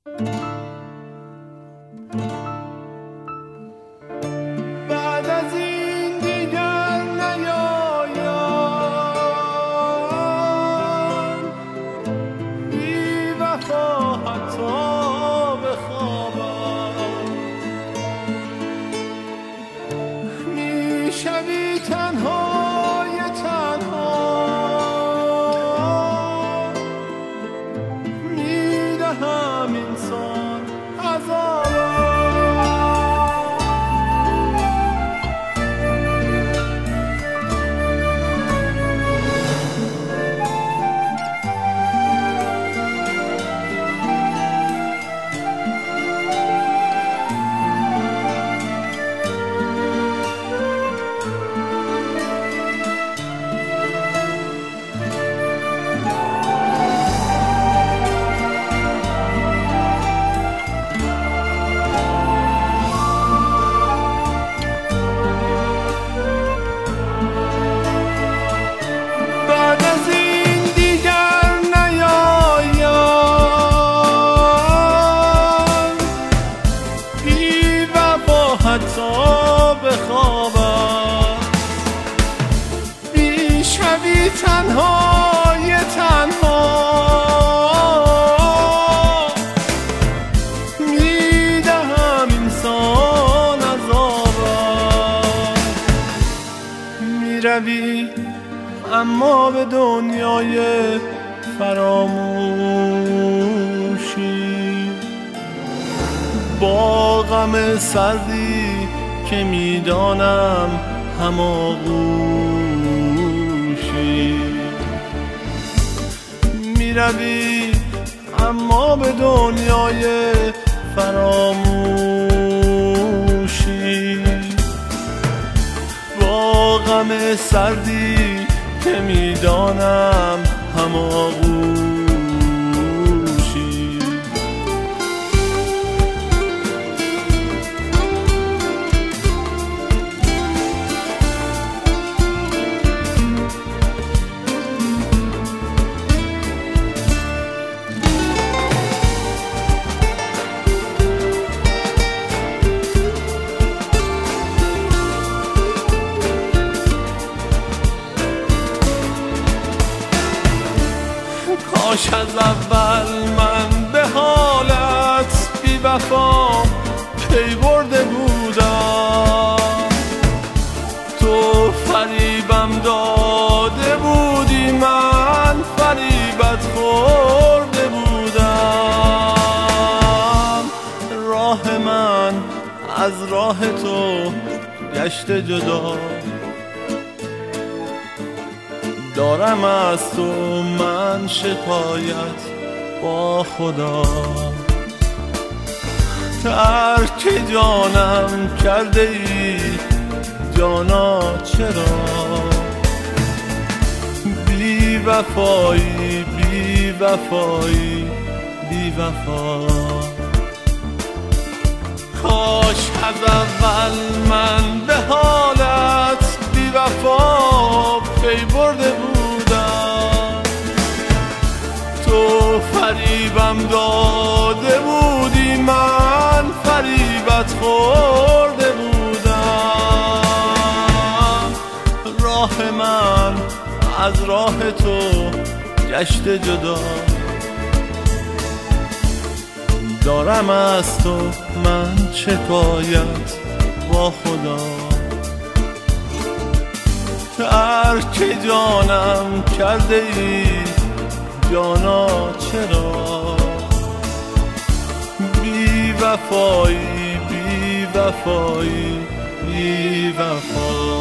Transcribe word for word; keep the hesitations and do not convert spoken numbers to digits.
بعد از این دیگر نیایم بی وفا حتی بخوابم، میشوی تنهای تنها، میدهم انسان عذابم. بعد از این دیگر نیایم بی وفا حتی بخوابم، میشوی تنهای تنها، میدهم انسان عذابم. میروی اما به دنیای فراموشی، با غم سردی که میدانم هماغوشی. میروی اما به دنیای فراموشی، با غم سردی که میدانم هماغوشی. کاش از اول من به حالت بی وفا پی برده بودم، تو فریبم داده بودی، من فریبت خورده بودم. راه من از راه تو گشت جدا، دارم از تو من شکایت با خدا. ترک جانم کرده ای جانا چرا، بی وفایی بی وفایی بی وفا. کاش از اول من به حالت بی وفا پی برده بودم، تو فریبم داده بودی، من فریبت خورده بودم. راه من از راه تو گشت جدا، دارم از تو من شکایت با خدا. ترک جانم کرده ای جانا چرا، بی وفایی بی وفایی بی وفا.